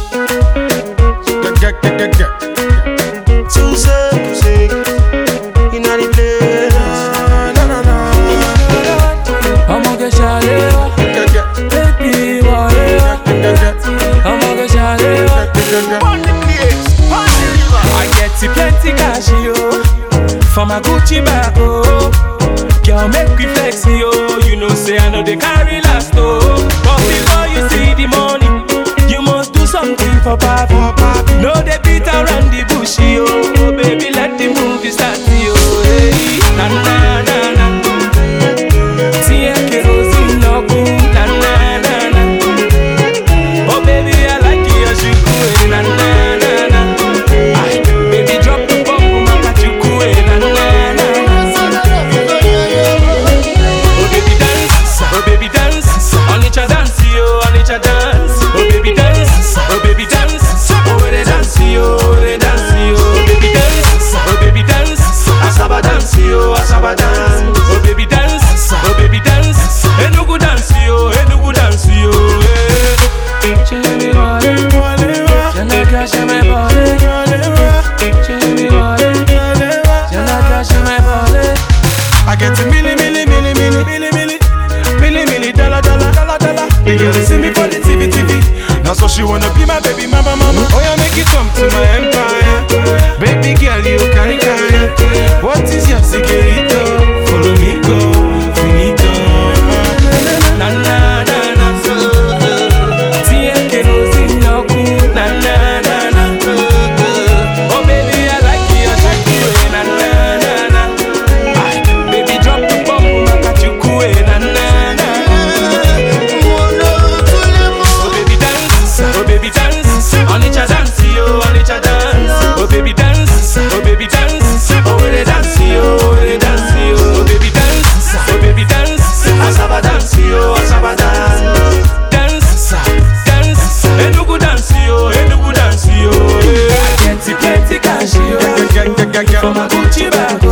Too sick, in the place. I'ma get shalewa, baby, whatever. I'ma get shalewa. I get plenty cash, yo, for my Gucci bag, oh. Girl, make me flex, yo. You know, say I know they carry last, oh. But before you see the money, you must do something for papi. No, they beat around the bush, yo. Oh, baby, let the movie start, yo. Hey, na na na na. Tia kerosene no good, na na na na. Oh, baby, I like you as you go, na na na na. Ay, baby, drop the bomb, mama, you go, na na na na. Oh, baby, dance, oh, baby, dance. On each a dance, yo, on each a dance. Oh, baby, dance, oh, baby, dance. Oh, where they dance, yo, where they dance, yo. Oh, baby, dance, oh, baby, dance. Asaba dance, yo, asaba dance. Oh, baby, dance, oh, baby, dance. Enugu dance, yo, Enugu dance, yo. Chimi wale, jana kasha me bole. Chimi wale, jana kasha me bole. I get a milli dollar. The girl see me for the TV. Now so she wanna be my baby mama. Oh yeah, make it come to my empire. Baby girl, you carry. What is your secret? Follow me, go, finito. Na na na na. Tia kerosene no good. Na na na na. Oh baby, I like you, I like you. Na na na na. Ay, baby, drop the bomb, maka chuku. Na na na. Oh baby dance, oh baby dance. On each a dance, yo, on each a dance. Oh baby dance, oh baby dance. Oh where they dance, yo, where they dance, yo. Oh baby dance, oh baby dance. Asaba dance, yo, asaba dance. Dance, dance. Enugu dance, yo, Enugu dance, yo. I get plenty cash, yo, for my Gucci bag.